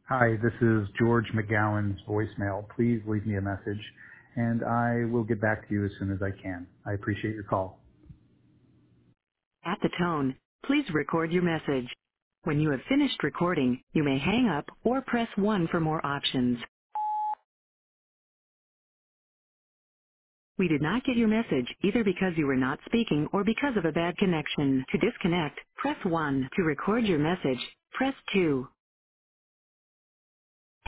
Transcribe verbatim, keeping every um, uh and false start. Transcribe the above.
Hi, this is George McGowan's voicemail. Please leave me a message, and I will get back to you as soon as I can. I appreciate your call. At the tone, please record your message. When you have finished recording, you may hang up or press one for more options. We did not get your message either because you were not speaking or because of a bad connection. To disconnect, press one. To record your message, press two.